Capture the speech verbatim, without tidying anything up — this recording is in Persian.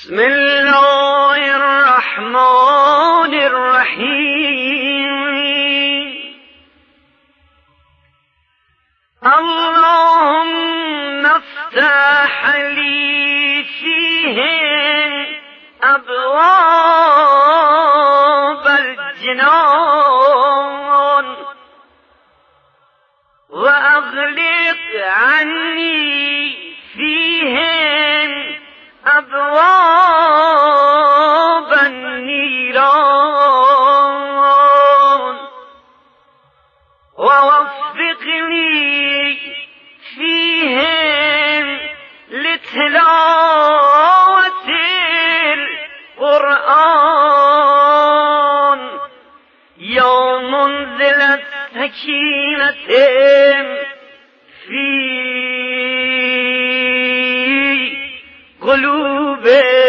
بسم الله الرحمن الرحيم. اللهم افتح لي فيه أبواب الجنان وأغلق عني فيهم أبواب النيران ووفقني فيهم لتلاوة القرآن يا منزل السكينة في قلوب